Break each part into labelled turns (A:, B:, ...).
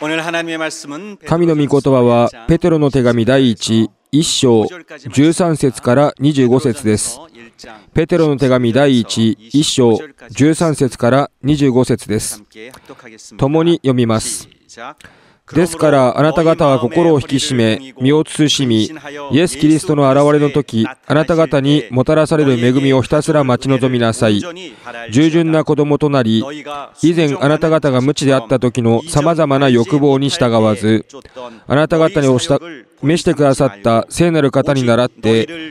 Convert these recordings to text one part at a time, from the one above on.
A: 神の御言葉はペテロの手紙第1章13節から25節です。ペテロの手紙第1章13節から25節です。共に読みます。ですからあなた方は心を引き締め身を慎み、イエス・キリストの現れの時、あなた方にもたらされる恵みをひたすら待ち望みなさい。従順な子供となり、以前あなた方が無知であった時のさまざまな欲望に従わず、あなた方に召してくださった聖なる方に倣って、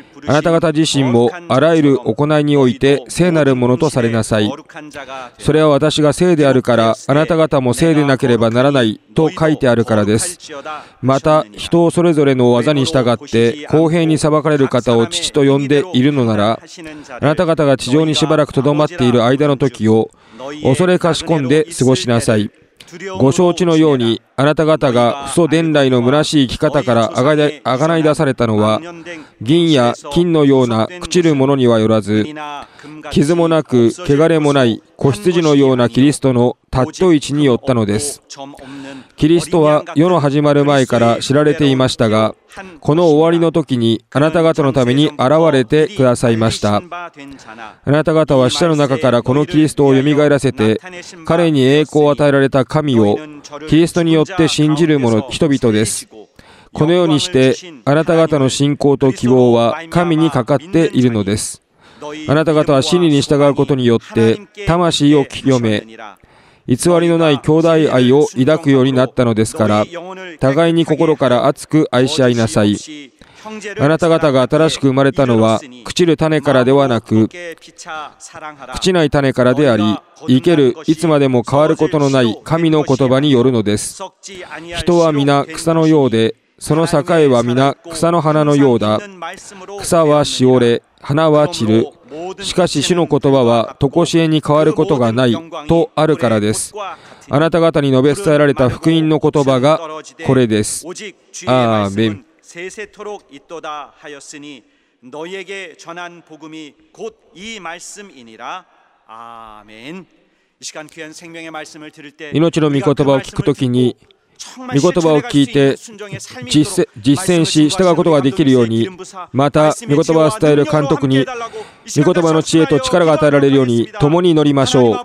A: あなた方自身もあらゆる行いにおいて聖なるものとされなさい。それは私が聖であるから、あなた方も聖でなければならないと書いてあるからです。また、人をそれぞれの技に従って公平に裁かれる方を父と呼んでいるのなら、あなた方が地上にしばらくとどまっている間の時を恐れかしこんで過ごしなさい。ご承知のように、あなた方が父祖伝来の虚しい生き方からあがない出されたのは、銀や金のような朽ちるものにはよらず、傷もなく汚れもない子羊のようなキリストの尊い血によったのです。キリストは世の始まる前から知られていましたが、この終わりの時にあなた方のために現れてくださいました。あなた方は死者の中からこのキリストをよみがえらせて、彼に栄光を与えられた神をキリストによって信じる人々です。このようにしてあなた方の信仰と希望は神にかかっているのです。あなた方は真理に従うことによって魂を清め、偽りのない兄弟愛を抱くようになったのですから、互いに心から熱く愛し合いなさい。あなた方が新しく生まれたのは朽ちる種からではなく、朽ちない種からであり、生けるいつまでも変わることのない神の言葉によるのです。人は皆草のようで、その境は皆草の花のようだ。草はしおれ、花は散る。しかし主の言葉は常しえに変わることがないとあるからです。あなた方に述べ伝えられた福音の言葉がこれです。アーメン。命の御言葉を聞くときに、御言葉を聞いて実践し従うことができるように、また御言葉を伝える監督に御言葉の知恵と力が与えられるように共に祈りましょう。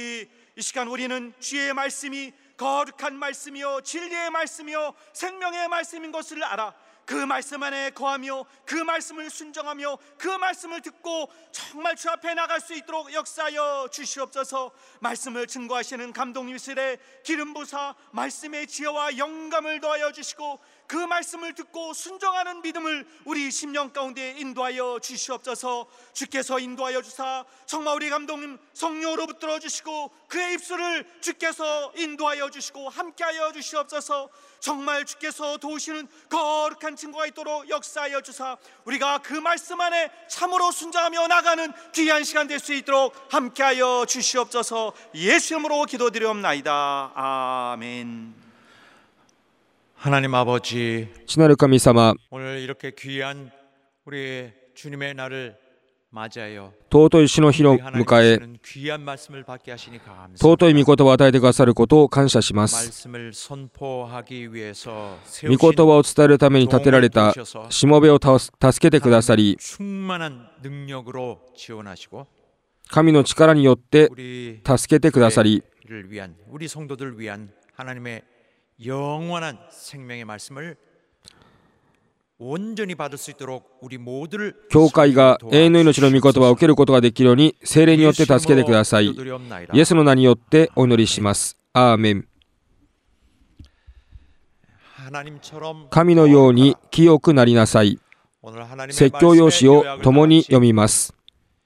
B: 그 말씀 안에 거하며 그 말씀을 순종하며 그 말씀을 듣고 정말 주 앞에 나갈 수 있도록 역사하여 주시옵소서. 말씀을 증거하시는 감독님들의 기름 부사 말씀의 지혜와 영감을 더하여 주시고 그 말씀을 듣고 순종하는 믿음을 우리 심령 가운데 인도하여 주시옵소서. 주께서 인도하여 주사 정말 우리 감독님 성령으로 붙들어 주시고 그의 입술을 주께서 인도하여 주시고 함께하여 주시옵소서. 정말 주께서 도우시는 거룩한 증거가 있도록 역사하여 주사 우리가 그 말씀 안에 참으로 순종하며 나가는 귀한 시간 될 수 있도록 함께하여 주시옵소서. 예수 이름으로 기도드리옵나이다. 아멘.
C: 하나님 아버지,
A: 父なる神様、
C: 오늘 이렇게 귀한 우리 주님의 날을 맞이하여
A: 尊い主の日を迎え、
C: 귀한 말씀을 받게 하시니 감사합니다.
A: 尊い御言葉を与えてくださることを感謝します。
C: 말씀을 선포하기 위해서
A: 御言葉を伝えるために立てられたしもべを助けてくださり、
C: 충만한 능력으로 지원하시고
A: 神の力によって助けてくださり、
C: 우리 성도들을 위한 하나님의 영원한 생명의 말씀을 온전히 받을 수 있도록 우리 모두를
A: 教会が永遠の命の御言葉を受けることができるように聖霊によって助けてください。イエスの名によってお祈りします。アーメン。神のように清くなりなさい。説教用紙を共に読みます。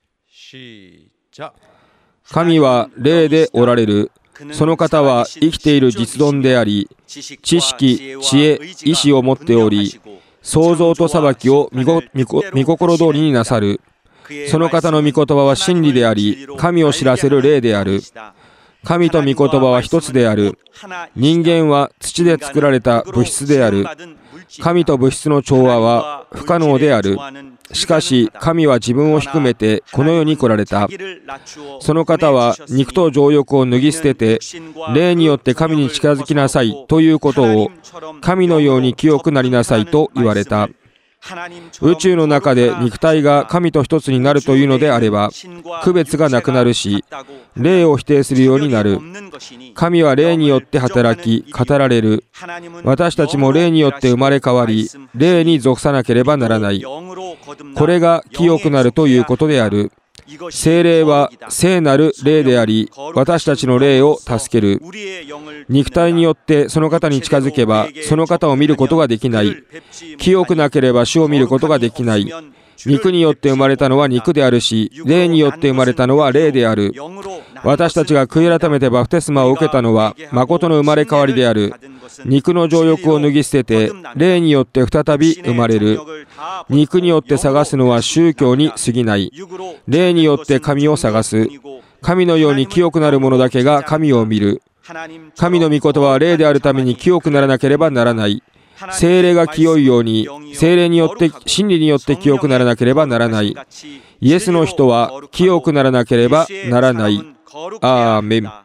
A: 神は霊でおられる。その方は生きている実存であり、知識、知恵、意志を持っており、創造と裁きを御心通りになさる。その方の御言葉は真理であり、神を知らせる霊である。 神と御言葉は一つである。人間は土で作られた物質である。神と物質の調和は不可能である。しかし神は自分を低めてこの世に来られた。その方は肉と情欲を脱ぎ捨てて霊によって神に近づきなさいということを神のように清くなりなさいと言われた。宇宙の中で肉体が神と一つになるというのであれば区別がなくなるし、霊を否定するようになる。神は霊によって働き語られる。私たちも霊によって生まれ変わり霊に属さなければならない。これが清くなるということである。聖霊は聖なる霊であり、私たちの霊を助ける。肉体によってその方に近づけばその方を見ることができない。清くなければ主を見ることができない。肉によって生まれたのは肉であるし、霊によって生まれたのは霊である。私たちが悔い改めてバプテスマを受けたのは誠の生まれ変わりである。肉の情欲を脱ぎ捨てて霊によって再び生まれる。肉によって探すのは宗教に過ぎない。霊によって神を探す。神のように清くなる者だけが神を見る。神の御言葉は霊であるために清くならなければならない。聖霊が清いように聖霊によって真理によって清くならなければならない。イエスの人は清くならなければならない。アーメン。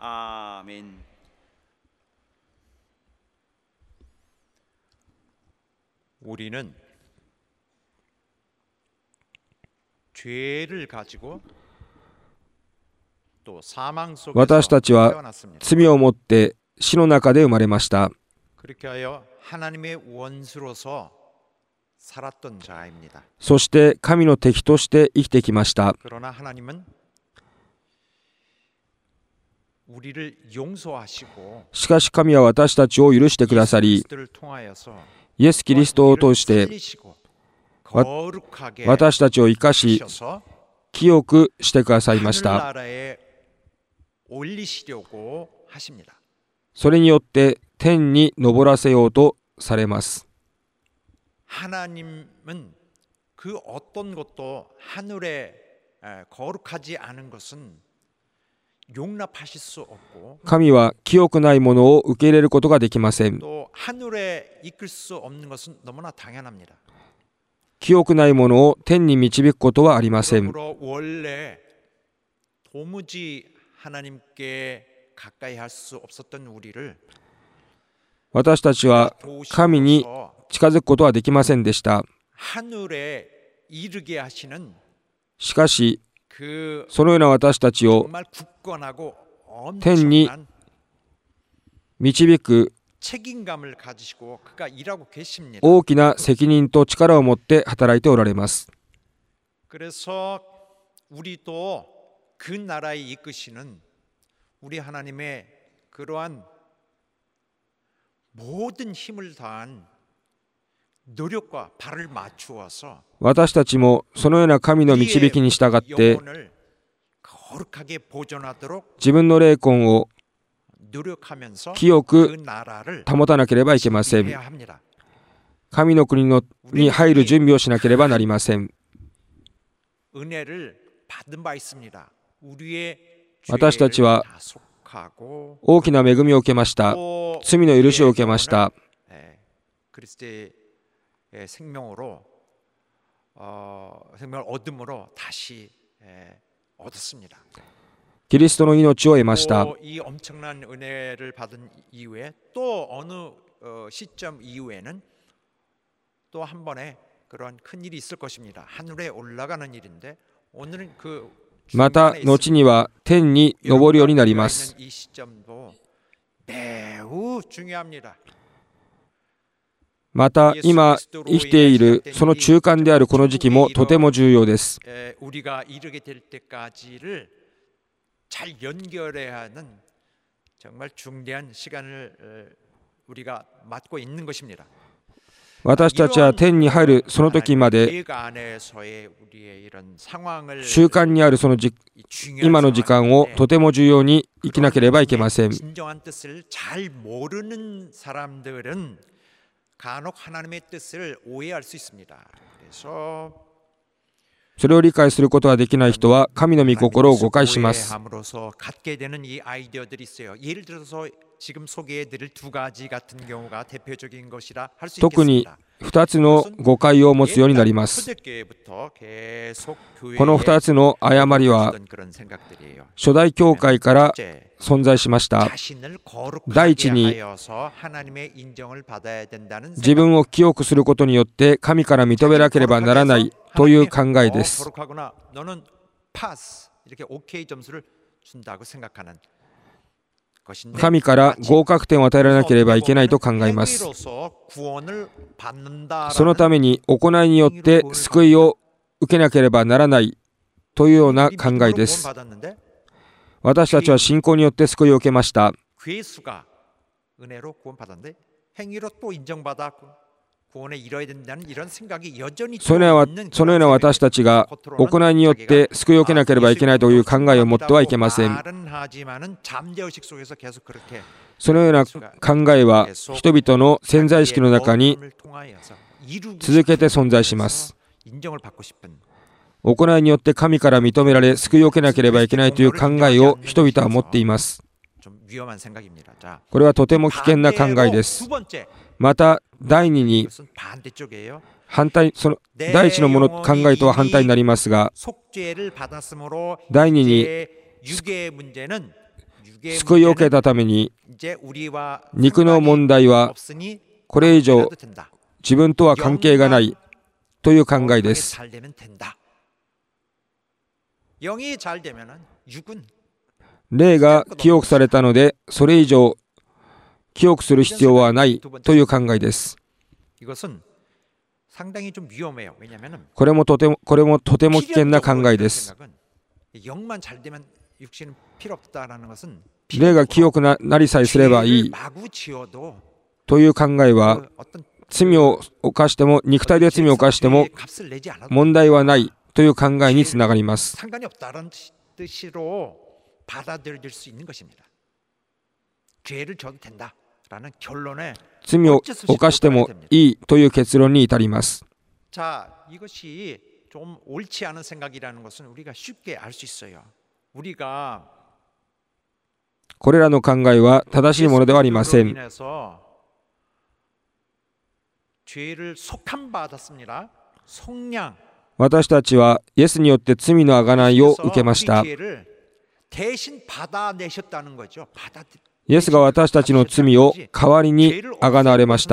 C: 우리는 죄를 가지고 또 사망 속에서
A: 私たちは
C: 태어났습니다.
A: 罪をもって死の中で生まれました。
C: 그렇게 하여 하나님의 원수로서 살았던 자입니다.
A: そして神の敵として生きてきました。
C: 그러나 하나님은 우리를 용서하시고
A: しかし神は私たちを許してくださり、
C: 그리스도를 통하여서
A: イエス・キリストを通して
C: 살리시고 거룩하게
A: 私たちを生かし
C: 하셔서
A: 清くしてくださいました。
C: 하늘나라에 올리시려고 하십니다.
A: それによって天に昇らせようとされます。
C: 하나님은 그 어떤 것도 하늘에 거룩하지 않은 것은 용납하실 수 없고
A: 神は清くないものを受け入れることができません。
C: 또 하늘에 이끌 수 없는 것은 너무나 당연합니다.
A: 清くないものを天に導くことはありません。
C: 그러므로 원래 도무지 하나님께 가까이 할 수 없었던 우리를
A: 私たちは神に
C: 도우심으로써
A: 近づくことはできませんでした。
C: 하늘에 이르게 하시는
A: しかし
C: 그
A: そのような私たちを
C: 정말 굳건하고
A: 텐니
C: 엄청난
A: 導く
C: 책임감을 가지시고 그가 일하고 계십니다.
A: 大きな責任と力を持って働いておられます。
C: 그래서 우리도 그 나라에 이끄시는 우리 하나님의 그러한 모든 힘을 다한 노력과 발을 맞추어서
A: 私たちもそのような神の導きに従って
C: 영혼을 거룩하게 보존하도록
A: 自分の霊魂を
C: 노력하면서
A: 清
C: 그
A: く
C: 나라를
A: 保たなければいけません。
C: 해야 합니다.
A: 神の国に入る準備をしなければなりません。
C: 은혜를 받은 바 있습니다. 우리의
A: 私たちは
C: 다속하고
A: 大きな恵みを受けました。
C: 또
A: 罪の許しを受けました。
C: 그리스도의 생명으로 생명을 얻음으로 다시 얻었습니다.
A: キリストの命を得ました。
C: 또 이 엄청난 은혜를 받은 이후에 또 어느 시점 이후에는 또 한 번에 그런 큰 일이 있을 것입니다. 하늘에 올라가는 일인데 오늘은 그
A: また後には天に昇るようになります。
C: 이 시점도 매우 중요합니다.
A: また今生きているその中間であるこの時期もとても重要です。
C: 우리가 이르게 될 때까지를 잘 연결해야 하는 정말 중대한 시간을 우리가 맞고 있는 것입니다.
A: 私たちは天に入るその時まで
C: 계획 안에서의 우리의 이런 상황을
A: 中間にあるその今の時間をとても重要に生きなければいけません。
C: 진정한 뜻을 잘 모르는 사람들은 간혹 하나님의 뜻을 오해할 수 있습니다. 그래서
A: それを理解することができない人は神の御心を誤解します。
C: 함으로써 갖게 되는 이 아이디어들이 있어요. 예를 들어서 지금 소개해드릴 두 가지 같은 경우가 대표적인 것이라 할 수
A: 特に
C: 있겠습니다.
A: 2つの誤解を持つようになります。
C: 초대교회부터 계속
A: この2つの誤りは
C: 그런 생각들이에요.
A: 初代教会から
C: 첫째,
A: 存在しました。
C: 자신을
A: 第
C: 거룩하게
A: 一に
C: 하여서 하나님의 인정을 받아야 된다는
A: 自分を清くすることによって神から認めなければならないという考えです。
C: 거룩하구나. 너는 파스 이렇게 오케이 점수를 준다고 생각하는
A: 神から合格点を与えられなければいけないと考えます。 そのために行いによって救いを受けなければならないというような考えです。 私たちは信仰によって救いを受けました。 そのような私たちが行いによって救いを受けなければいけないという考えを持ってはいけません。そのような考えは人々の潜在意識の中に続けて存在します。行いによって神から認められ救いを受けなければいけないという考えを人々は持っています。これはとても危険な考えです。また第二に反対、その第一のもの考えとは反対になりますが、第二に救いを受けたために肉の問題はこれ以上自分とは関係がないという考えです。霊が清くされたのでそれ以上清くする必要はないという考えです。これもとても危険な考えです。霊が清くなりさえすればいいという考えは罪を犯しても肉体で罪を犯しても問題はないという考えにつながります。罪を犯してもいいという結論に至ります。これらの考えは正しいものではありません。私たちはイエスによって罪の贖いを受けました。イエスが私たちの罪を代わりに贖われました。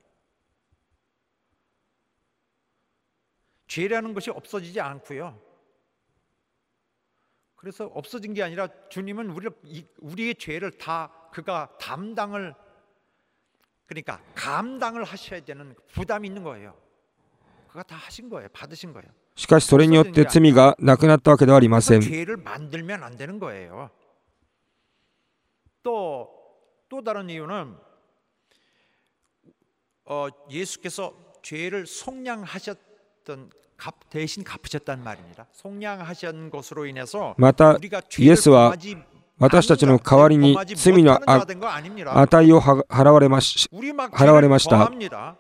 A: しかしそれによって罪がなくなったわけではありません。
C: 또 다른 이유는 예수께서 죄를 속량하셨던 대신 갚으셨단 말입니다. 속량하신 것으로 인해서
A: またイエスは私たちの代わりに罪の値を払われました。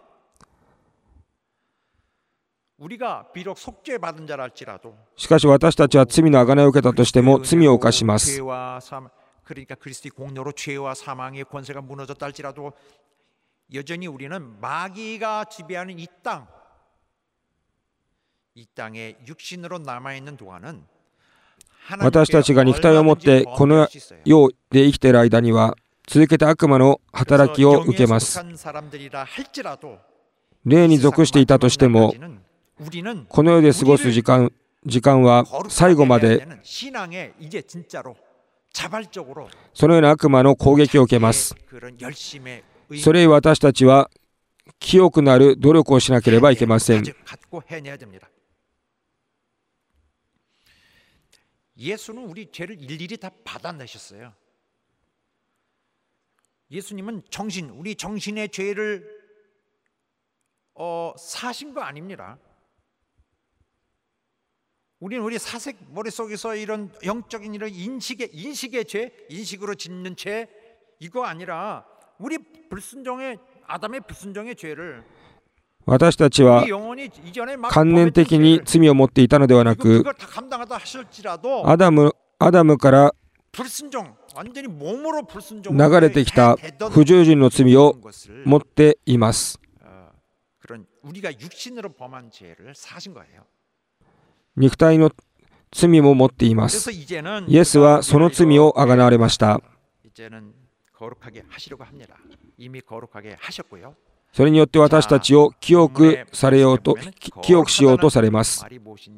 A: しかし私たちは罪の贖いを受けたとしても罪を犯します。
C: 그러니까 그리스도의 공로로 죄와 사망의 권세가 무너졌다 할지라도 여전히 우리는 마귀가 지배하는 이 땅에 육신으로 남아있는 동안은
A: 私たちが肉体を持ってこの世で生きている間には続けて悪魔の働きを受けます。霊に属していたとしてもこの世で過ごす時間は最後までそのような悪魔の攻撃を受けます。それに私たちは清くなる努力をしなければいけません。
C: 예수님은 우리 정신의 죄를 사신 거 아닙니다. 우리는 우리 사색 머릿속에서 이런 영적인 이런 인식의 죄, 인식으로 짓는 죄 이거 아니라 우리 아담의 불순종의 죄를
A: 私たちは観念的に罪を持っていたのではなく、アダムから流れてきた不従順の罪を持っています。肉体の罪も持っています。イエスはその罪をあがなわれました。それによって私たちを清くしようとされます。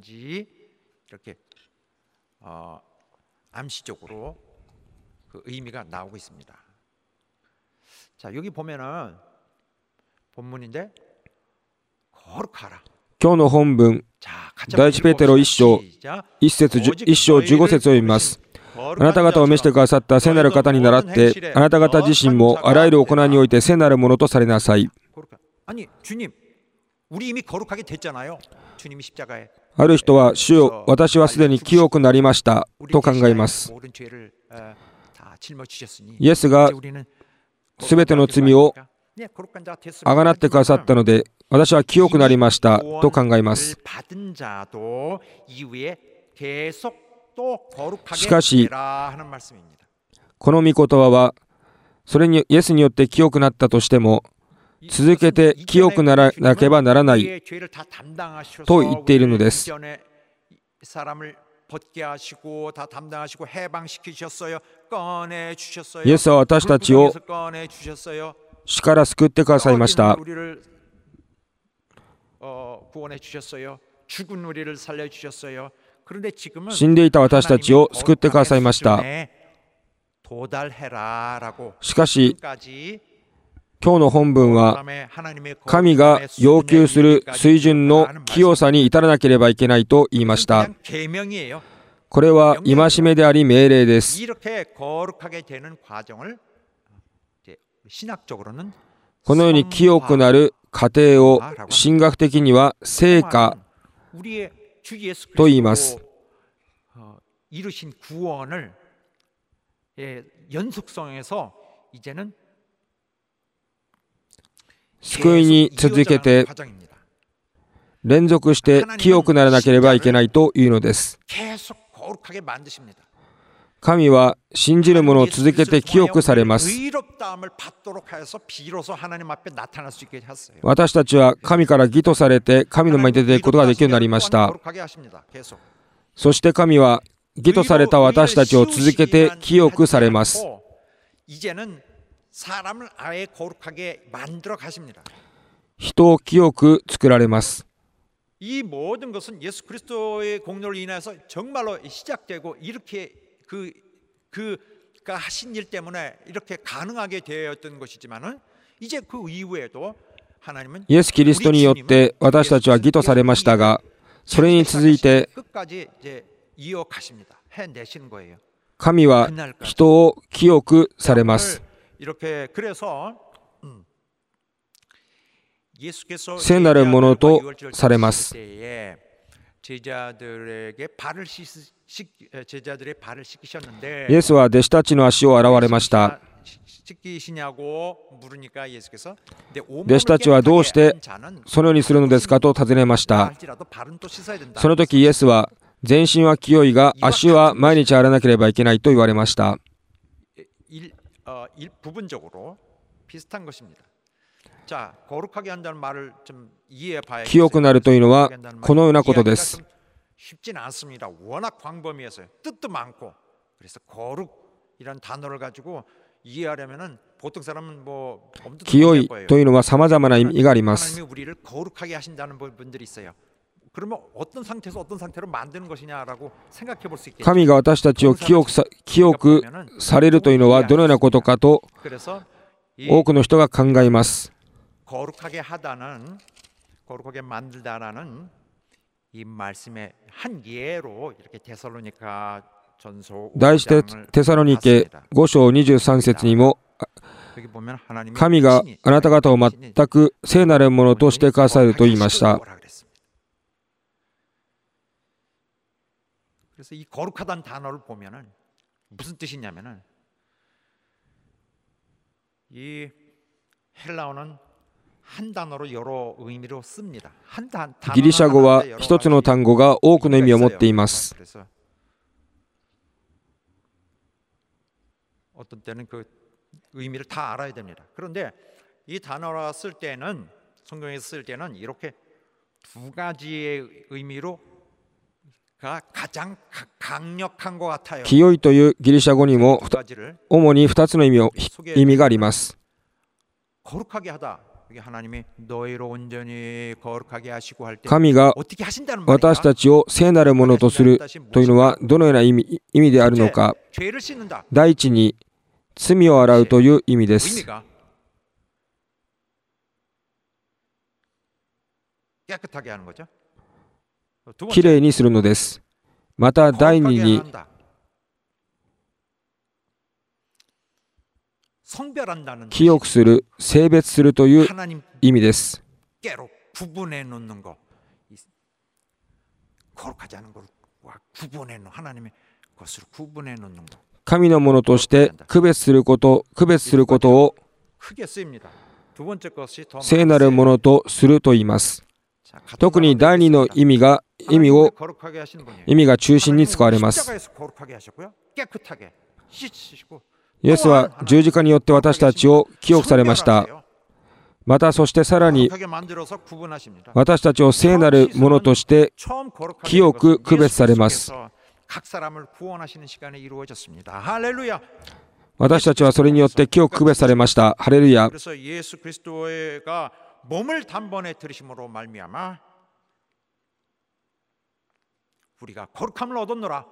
A: 今日の本文、第一ペテロ1章15節を読みます。あなた方を召してくださった聖なる方に倣って、あなた方自身もあらゆる行いにおいて聖なるものとされなさい。ある人は、主よ、私はすでに清くなりましたと考えます。イエスがすべての罪をあがなってくださったので、私は清くなりましたと考えます。しかし、この御言葉は、それにイエスによって清くなったとしても、続けて清くならなければならないと言っているのです。イエスは私たちを死から救ってくださいました。死んでいた私たちを救ってくださいました。しかし、今日の本文は、神が要求する水準の清さに至らなければいけないと言いました。これは戒めであり命令です。このように清くなる過程を神学的には聖化と言います。救いに続けて連続して清くならなければいけないというのです。神は信じる者を続けて清くされます。私たちは神から義とされて神の前に出ていくことができるようになりました。そして神は義とされた私たちを続けて清くされます。人を清く作られます。
C: 이 모든 것은 예수 그리스도의 공로로 인해서 정말로 시작되고 이렇게 그가 하신 일 때문에 이렇게 가능하게 되었던 것이지만은 이제 그 이후에도 하나님은
A: イエス・キリストによって私たちは義とされましたが、それに続いて
C: 끝까지 이제 이어가십니다. 해내시는 거예요.
A: 神は人を清くされます。
C: 이렇게 그래서
A: 聖なるものとされます。
C: 제자들의 발을 씻기셨는데
A: イエスは弟子たちの足を洗われました。
C: 씻기시냐고 물으니까 예수께서
A: 弟子たちはどうしてそのようにするのですかと尋ねました。その時イエスは、全身は清いが足は毎日洗わなければいけないと言われました。
C: 부분적으로 비슷한 것입니다. 자, 거룩하게 한다는 말을 좀 이해해 봐야.
A: 清くなるというのはこのようなことです。
C: 쉽진 않습니다. 워낙 광범위해서요. 뜻도 많고. 그래서 거룩이라는 단어를 가지고 이해하려면은 보통 사람은 뭐 엄두도 못 낼
A: 清い
C: 거예요.
A: というのは様々な意味があります。
C: 하나님이 우리를 거룩하게 하신다는 분들이 있어요. 그러면 어떤 상태에서 어떤 상태로 만드는 것이냐라고 생각해 볼 수 있겠죠.
A: 神が私たちを清くされるというのはどのようなことかと多くの人が考えます。
C: 거룩하게 하다는 거룩하게 만들다라는 이 말씀의 한 예로 이렇게 데살로니가 전서
A: 第一テサロニケ5章23節にも、神があなた方を全く聖なるものとしてくださると言いました。
C: 그래서 이 거룩하다는 단어를 보면은 무슨 뜻이냐면은 이 헬라어는 한 단어로 여러 의미로 씁니다. 단어
A: ギリシャ語は
C: 하나하나 여러
A: 一つの単語が多くの意味を持っています。
C: 그래서 어떤 때는 그 의미를 다 알아야 됩니다. 그런데 이 단어라 쓸 때는 성경에서 쓸 때는 이렇게 두 가지의 의미로가 가장 강력한 것 같아요.
A: 清いというギリシャ語にも
C: 두 가지를
A: 主に2つの意味があります。
C: 거룩하게 하다. 이게 하나님이 너희로 온전히 거룩하게 하시고 할 때
A: 神が
C: 어떻게 하신다는
A: 私
C: 말이야?
A: たちを聖なるものとするというのはどのような意味であるのか。
C: 죄를 씻는다.
A: 第一に罪を洗うという意味です。
C: 의미가 깨끗하게 하는 거죠. 두
A: き
C: 번째,
A: れいにするのです。また第二
C: 거룩하게
A: に
C: 한다. 성별한다는
A: 清くする、性別するという
C: 하나님께로
A: 意味です。
C: 구분해 놓는 거. 거룩하지 않은 것과 구분해 놓는 하나님의 것으로 구분해 놓는 거.
A: 神のものとして区別することを
C: 크게 쓰입니다. 두 번째 것이 더
A: 聖なるものとすると言います。
C: 자, 같은
A: 特に
C: 단어로
A: 第二の
C: 되어
A: 意味
C: 있습니다.
A: を
C: 거룩하게 하시는 분이에요.
A: 意味が中心に使われます。
C: 십자가에서 거룩하게 하셨고요. 깨끗하게 씻으시고
A: イエスは十字架によって私たちを清くされました。またそしてさらに
C: 거룩하게 만들어서 구분하십니다.
A: 私たちを聖なるものとして
C: 처음 거룩하게
A: 清く
C: 된 것은
A: 区別されます。
C: 예수께서 각 사람을 구원하시는 시간에 이루어졌습니다. 할렐루야.
A: 私たちはそれによって清く区別されました。ハレルヤ。
C: 그래서 예수 그리스도가 몸을 단번에 들이심으로 말미암아 우리가 거룩함을 얻었노라.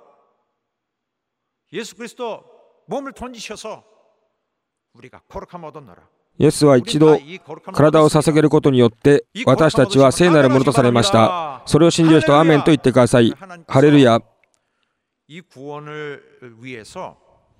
C: 예수 그리스도 몸을 던지셔서 우리가 거룩함을 얻었노라.
A: イエスは一度体を捧げることによって私たちは聖なるものとされました。それを信じる人はアーメンと言ってください。ハレルヤ。
C: 이 구원을 위해서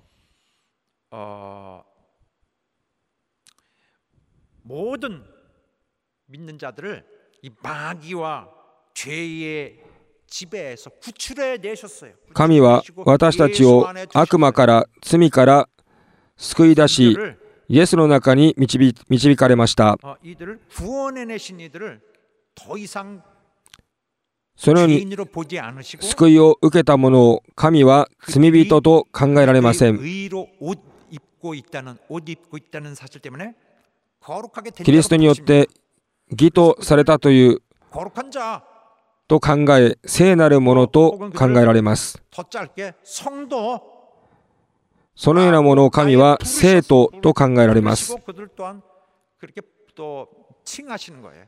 C: 모든 믿는 자들을 이 마귀와 죄의 지배에서 구출해 내셨어요.
A: 神は私たちを悪魔から罪から救い出し、イエスの中に導かれました。
C: 이들을 구원해 내신 이들을 더 이상
A: そのように
C: 죄인으로 보지 않으시고
A: 救いを受けた者を神は罪人と考えられません。
C: 의로 옷 입고 있다는 사실 때문에 거룩하게 된
A: キリストによって義とされたという
C: 거룩한 자,
A: と考え、聖なるものと考えられます。
C: 더 짧게 성도,
A: そのようなものを神は聖徒と考えられます。
C: 그들 또한 그렇게 또 칭하시는 거예요.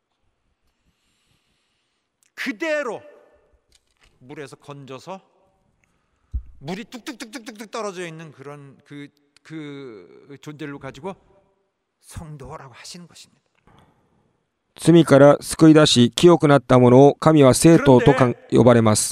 C: 그대로 물에서 건져서 물이 뚝뚝뚝뚝뚝 떨어져 있는 그런 그 존재를 가지고 성도라고 하시는 것입니다.
A: 罪から救い出し清くなったものを神は聖徒と呼ばれます。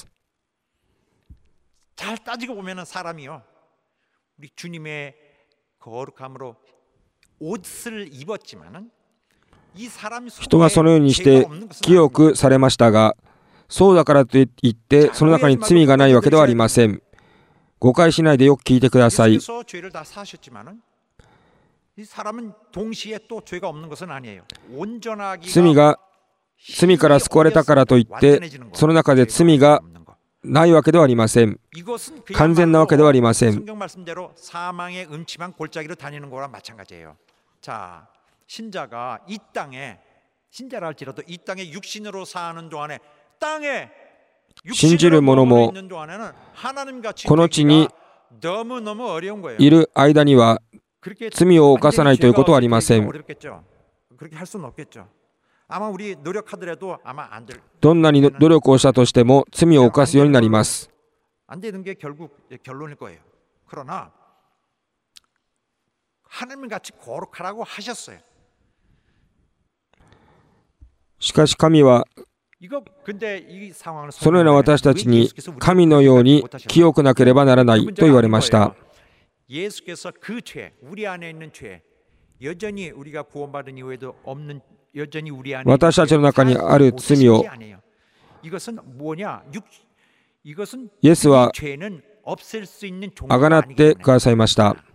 C: 잘 따지고 보면은 사람이요, 우리 주님의 거룩함으로 옷을 입었지만은 이 사람이
A: 人がそのようにして清くされましたが、そうだからといってその中に罪がないわけではありません。誤解しないでよく聞いてください。
C: 예수께서 죄를 다 사셨지만은 이 사람은 동시에 또 죄가 없는 것은 아니에요. 온전하기가
A: 罪から救われたからといってその中で罪がないわけではありません。完全なわけではありません。
C: 성경 말씀대로 사망의 음침한 골짜기로 다니는 거랑 마찬가지예요. 자, 신자가 이 땅에 신자라 할지라도 이 땅에 육신으로 사는 동안에 땅에
A: 信じる者も
C: 있는 동안에는 하나님 같이
A: この地に
C: 너무너무 어려운 거예요.
A: いる間には
C: 그렇게
A: 罪を犯さないということはありません。
C: 어렵겠죠. 그렇게 할 수는 없겠죠. 아마 우리 노력하더라도 아마 안 될.
A: どんなに努力をしたとしても罪を犯すようになります。
C: 안 되는 게 결국 결론일 거예요. 그러나 하나님 같이 거룩하라고 하셨어요.
A: しかし神は
C: 이거 근데 이 상황을
A: そのような私たちに神のように清くなければならないと言われました。
C: 예수께서 그 죄, 우리 안에 있는 죄, 여전히 우리가 구원받은 이후에도 없는 여전히 우리 안에
A: 私たちの中にある罪を
C: 이것은 뭐냐? 이것은
A: イエスは
C: 죄는 없앨 수 있는
A: あ
C: 종류가
A: がなっ
C: 아니기
A: て
C: 때문에
A: くださいました。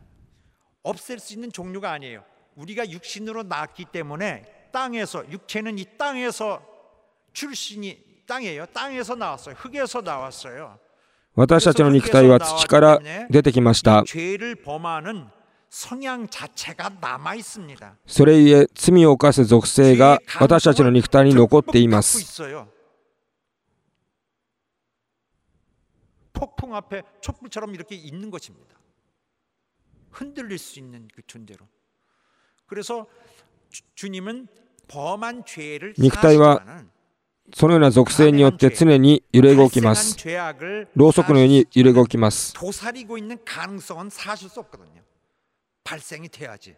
C: 없앨 수 있는 종류가 아니에요. 우리가 육신으로 낳았기 때문에 땅에서, 육체는 이 땅에서 출신이 땅이에요. 땅에서 나왔어요. 흙에서 나왔어요.
A: 私たちの肉体は土から出てきました。
C: 죄를 범하는 성향 자체가 남아 있습니다.
A: それゆえ罪を犯す属性が私たちの肉体に残っています。
C: 폭풍 앞에 촛불처럼 이렇게 있는 것입니다. 흔들릴 수 있는 그 존재로. 그래서 주님은 범한 죄를
A: 肉体はそのような属性によって常に揺れ動きます。ろうそくのように揺れ動きます。
C: 도사리고 있는 가능성은 사실 수 없거든요. 발생이 돼야지.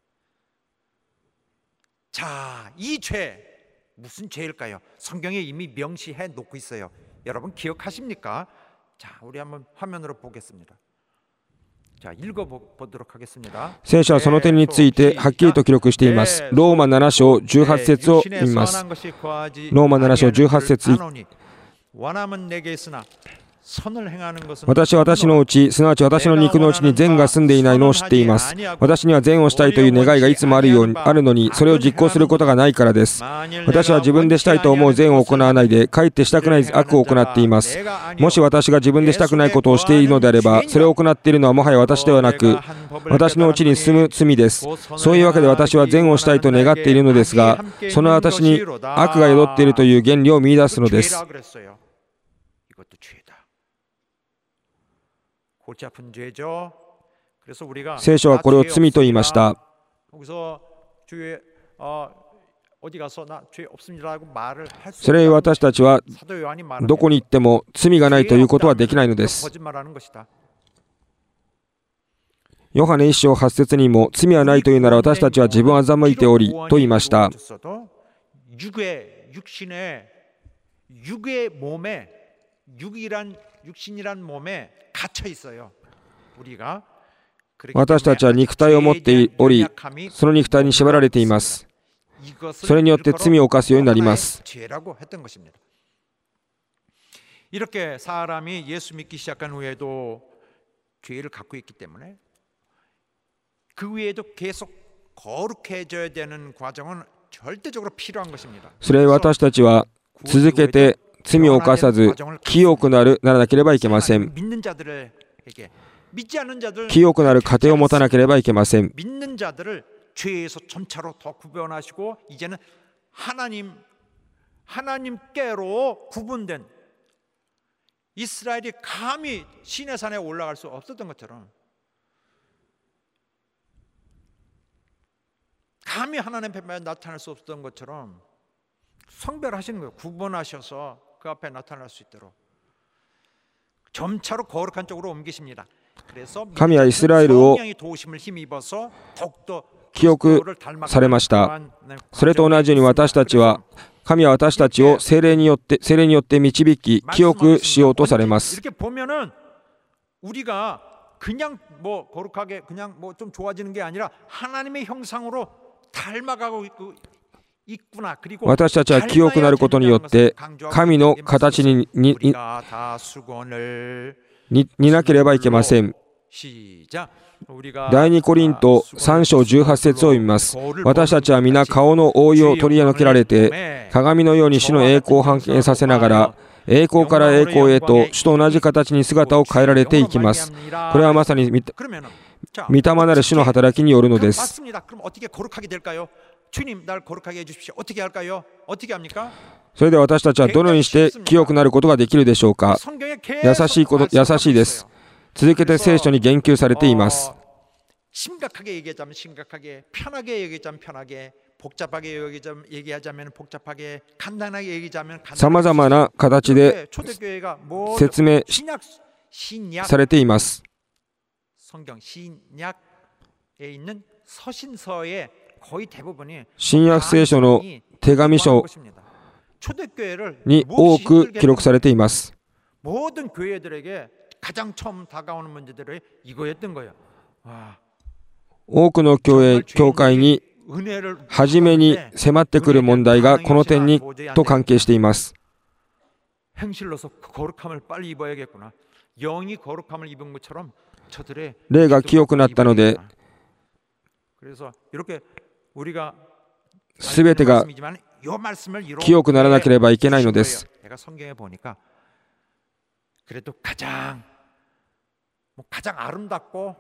C: 자, 이 죄 무슨 죄일까요? 성경에 이미 명시해 놓고 있어요. 여러분 기억하십니까? 자, 우리 한번 화면으로 보겠습니다. 자, 읽어보도록 하겠습니다.
A: 聖書はその点についてはっきりと記録しています。ローマ7章18節を読みます。ローマ7章18節。 私は私のうち、すなわち私の肉のうちに善が住んでいないのを知っています。私には善をしたいという願いがいつもあるのに、それを実行することがないからです。私は自分でしたいと思う善を行わないで、かえってしたくない悪を行っています。もし私が自分でしたくないことをしているのであれば、それを行っているのはもはや私ではなく、私のうちに住む罪です。そういうわけで私は善をしたいと願っているのですが、その私に悪が宿っているという原理を見出すのです。 聖書はこれを罪と言いました。それゆえ私たちはどこに行っても罪がないということはできないのです。ヨハネ1章8節にも罪はないというなら私たちは自分を欺いておりと言いました。 육신이란 몸에 갇혀 있어요. 우리가 私たちは肉体を持っており、その肉体に縛られています。それによって罪を犯すようになります。
C: 이렇게 사람이 예수 믿기 시작한 후에도 죄를 갖고 있기 때문에 그 위에도 계속 거룩해져야 되는 과정은 절대적으로 필요한 것입니다.
A: それ私たちは続けて 罪を犯さず清くならなければいけません。清くなる過程を持たなければいけません。
C: 믿는 자들을 죄에서 점차로 더 구별하시고 이제는 하나님께로 구분된 이스라엘이 감히 시내산에 올라갈 수 없었던 것처럼 감히 하나님 앞에 나타날 수 없었던 것처럼 성별하시는 거예요. 구분하셔서 그 앞에 나타날 수 있도록 점차로 거룩한 쪽으로 옮기십니다. 그래서
A: 神はイスラエルを清くされました。それと同じように私たちは神は私たちを聖霊によって導き清くしようとされます。
C: 이렇게 보면은 우리가 그냥 뭐 거룩하게 그냥 뭐 좀 좋아지는 게 아니라 하나님의 형상으로 닮아가고 있구나.
A: 私たちは清くなることによって神の形に似なければいけません。第2コリント3章18節を読みます。私たちは皆顔の覆いを取り除けられて鏡のように主の栄光を反映させながら栄光から栄光へと主と同じ形に姿を変えられていきます。これはまさに御霊なる主の働きによるのです。 それで私たちはどのようにして清くなることができるでしょうか。優しいです。続けて聖書に言及されています。
C: 심각하게 얘기하자면 심각하게, 편하게 얘기하자면 편하게, 복잡하게 얘기하자면 복잡하게, 간단하게 얘기하자면 간단하게.
A: さまざまな形で説明されています。
C: 성경 신약에 있는 서신서의 거의 대부분이
A: 新約聖書の手紙書に多く記録されています。
C: 모든 교회들에게 가장 처음 다가오는 문제들이 이거였던 거예요.
A: 多くの教会に初めに迫ってくる問題がこの点にと関係しています。
C: 행실로서 거룩함을 빨리 입어야겠구나. 영이 거룩함을 입은 것처럼 저들의
A: 霊が清くなったので
C: 그래서 이렇게 우리가
A: すべてが清くならなければいけないのです。
C: 그래도 가장 아름답고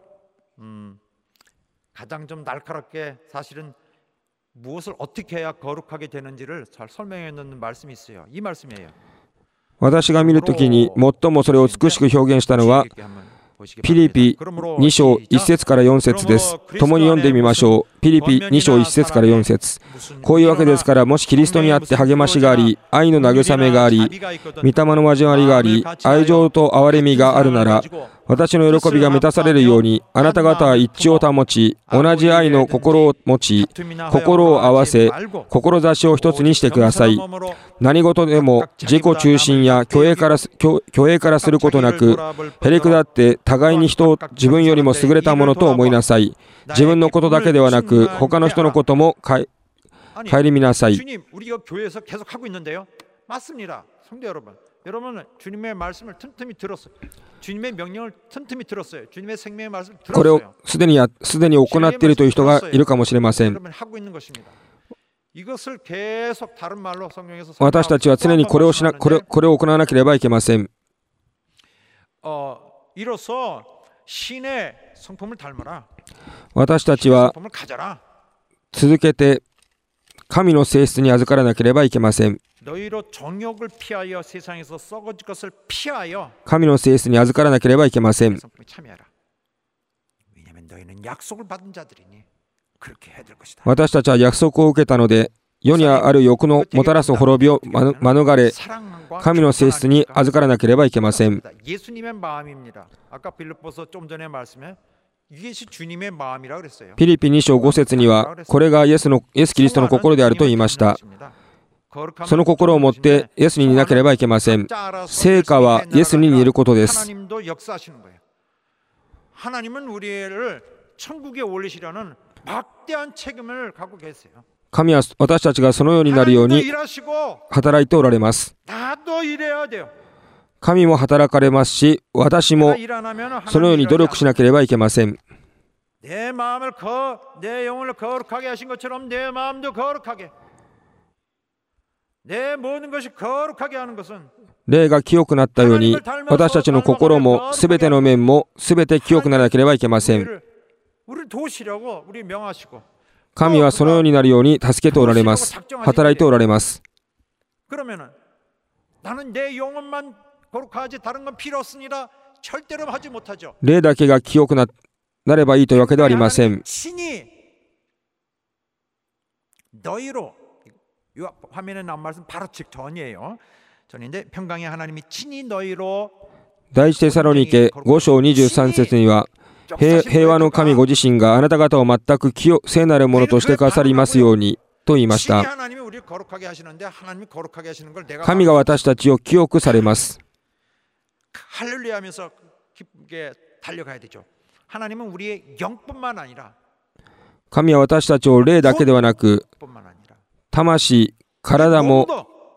C: 가장 좀 날카롭게 사실은 무엇을 어떻게 해야 거룩하게 되는지를 잘 설명해 놓는 말씀이 있어요. 이 말씀이에요.
A: 私が見るときに最もそれを美しく表現したのはピリピ2章1節から4節です。共に読んでみましょう。ピリピ2章1節から4節。こういうわけですから、もしキリストにあって励ましがあり、愛の慰めがあり、御霊の交わりがあり、愛情と憐れみがあるなら、私の喜びが満たされるように、あなた方は一致を保ち、同じ愛の心を持ち、心を合わせ、志を一つにしてください。何事でも自己中心や虚栄からすることなく、へりくだって互いに人を自分よりも優れたものと思いなさい。自分のことだけではなく、他の人のことも顧みなさい。
C: 여러분은 주님의 말씀을 틈틈이 들었어요. 주님의 명령을 틈틈이 들었어요. 주님의 생명의 말씀을
A: これを
C: 들었어요.
A: すでに行っているという人がいるかもしれません。
C: 여러분 하고 있는 것입니다. 이것을 계속 다른 말로 성경에서
A: 私たちは常にこれを行わなければいけません。
C: 이로써 신의 성품을 닮아라.
A: 私たちは
C: 성품을 가져라.
A: 続けて神の性質に預からなければいけません。
C: 너희로 정욕을 피하여 세상에서 썩어질 것을 피하여
A: 神の性質に預からなければいけません。
C: 성품에 참여하라. 왜냐하면 너희는 약속을 받은 자들이니 그렇게 해야 될 것이다.
A: 私たちは約束を受けたので、世にある欲のもたらす滅びを免れ、神の性質に預からなければいけません。
C: 예수님의 마음입니다. 아까 빌립보서 좀 전에 말씀에 이것이 주님의 마음이라고 그랬어요.
A: ピリピ2章5節には、これがイエスキリストの心であると言いました。 その心を持ってイエスに似なければいけません。成果はイエスに似ることです。
C: 하나님은 우리를 천국에 올리시려는 막대한 책임을 갖고 계세요.
A: 神は私たちがそのようになるように働いておられます。
C: 나도 일해야 돼요.
A: 神も働かれますし、私もそのように努力しなければいけません。
C: 내 영혼을 거룩하게 하신 것처럼 내 마음도 거룩하게. 내 모든 것이 거룩하게 하는 것은
A: 霊が清くなったように、私たちの心もすべての面もすべて清くならなければいけません。
C: 우리를 도우시려고 우리 명하시고
A: 神はそのようになるように助けておられます。働いておられます。
C: 그러면은 나는 내 영혼만 거룩하지 다른 건 필요 없습니다. 절대로 하지 못하죠.
A: 霊だけが清くなればいいというわけではありません。
C: 신이 너희로 이 화면에 나온 말씀 바로 직전이에요. 전인데 평강의 하나님이 친히 너희로
A: 第一テサロニケ5章23節には、平和の神ご自身があなた方を全く聖なるものとしてくださりますようにと言いました。神が私たちを清くされます。
C: 할렐루야하면서 기쁘게 달려가야 되죠. 하나님은 우리의 영뿐만 아니라
A: 神は私たちを霊だけではなく、魂、体も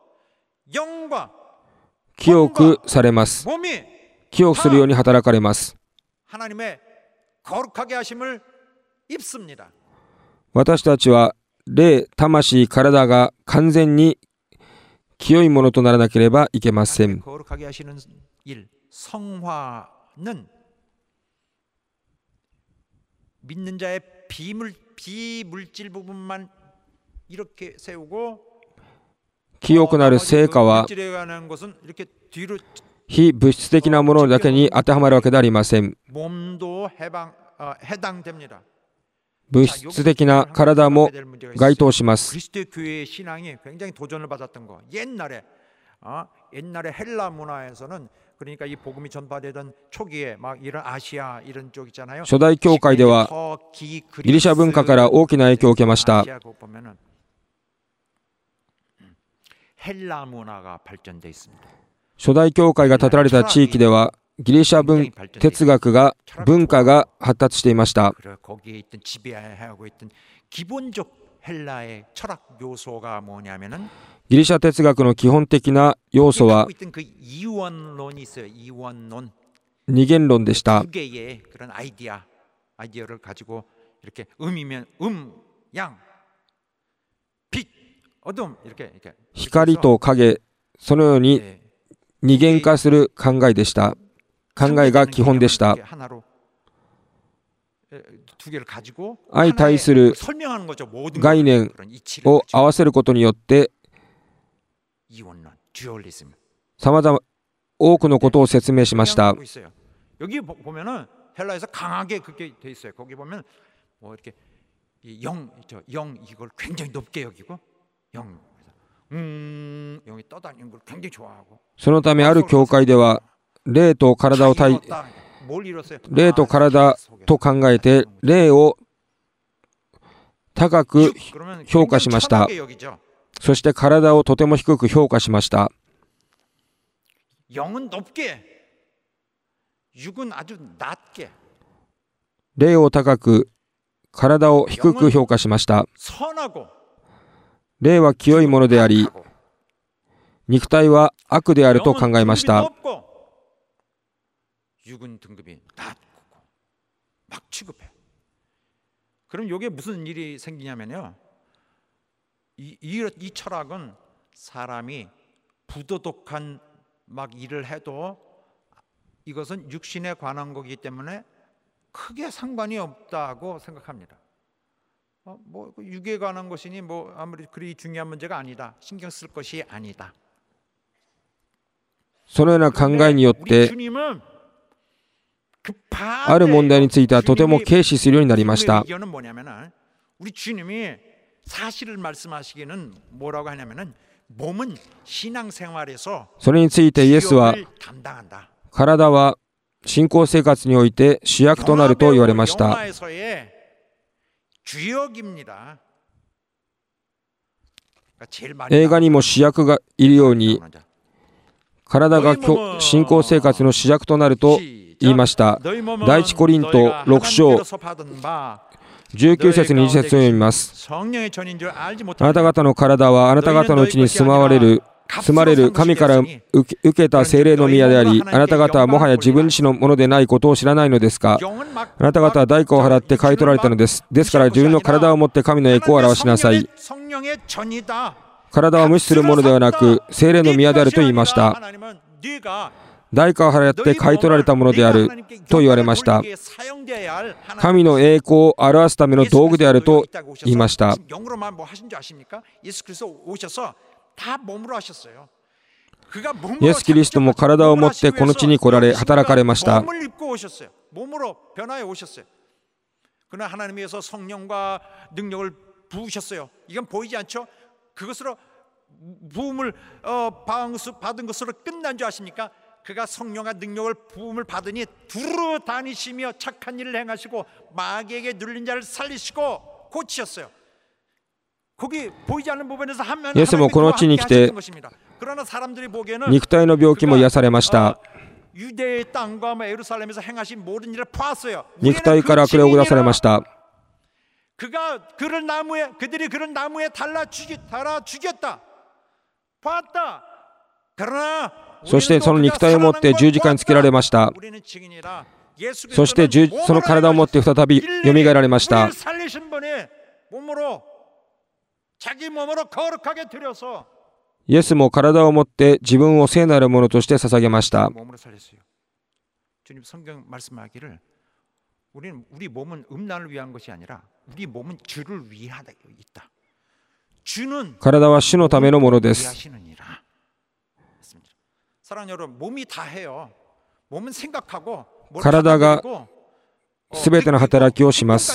A: 清くされます。清くするように働かれます。 私たちは霊、魂、体が完全に清いものとならなければいけません。
C: 성화는 믿는 자의 비물질 부분만 이렇게 세우고
A: 清くなる成果は非物質的なものだけに当てはまるわけではありません。 物質的な体も該当します。
C: 옛날에 헬라 문화에서는 그러니까 이 복음이 전파되던 초기에 막 이런 아시아 이런 쪽 있잖아요.
A: 初代教会ではギリシャ文化から大きな影響を受けました。
C: 헬라 문화가 발전돼 있습니다.
A: 初代教会が建てられた地域ではギリシャ哲学が文化が発達していました。
C: 거기에 있던 지배하고 있던 기본적 헬라의 철학 요소가 뭐냐면은
A: ギリシャ哲学の基本的な要素は二元論でした。
C: 아이디어를 가지고 이렇게 음이면 양,
A: 光と影、そのように二元化する考えでした。考えが基本でした。相対する概念を合わせることによってさまざま多くのことを説明しました。そのためある教会では霊と体と考えて霊を高く評価しました。そして体をとても低く評価しました。霊を高く体を低く評価しました。霊は清いものであり、肉体は悪であると考えました。
C: 이 철학은 사람이 부도덕한 막 일을 해도 이것은 육신에 관한 거기 때문에 크게 상관이 없다고 생각합니다. 뭐 육에 관한 것이니 뭐 아무리 그리 중요한 문제가 아니다. 신경 쓸 것이 아니다.
A: そのような考えによってある問題についてはとても軽視するようになりました。
C: 사실을 말씀하시기는 뭐라고 하냐면은 몸은 신앙생활에서
A: それについてイエスは体は信仰生活において主役となると言われました。映画にも主役がいるように体が信仰生活の主役となると言いました。第一コリント6章19節に20節を読みます。あなた方の体はあなた方のうちに住まれる神から受けた聖霊の宮であり、あなた方はもはや自分自身のものでないことを知らないのですか。あなた方は代価を払って買い取られたのです。ですから自分の体を持って神の栄光を表しなさい。体を無視するものではなく聖霊の宮であると言いました。代価を払って買い取られたものであると言われました。神の栄光を表すための道具であると言いました。イエス・キリストも体を持ってこの地に来られ働かれました。
C: 그가 성령과 능력을 부음을 받으니 두루 다니시며 착한 일을 행하시고 마귀에게 눌린 자를 살리시고 고치셨어요. 거기 보이지 않는 부분에서 하면
A: イエスもこの地に来て
C: 그러나 사람들이 보기에는
A: 肉体の病気も癒されました。
C: 유대의 땅과 예루살렘에서 행하신 모든 일을 보았어요.
A: 肉体から悪霊を下されました。
C: 그들이 그를 나무에 달아 죽였다. 봤다. 그러나
A: そしてその肉体を持って十字架につけられました。そしてその体を持って再びよみがえられました。イエスも体を持って自分を聖なるものとして捧げました。 体は主のためのものです。 体がすべての働きをします。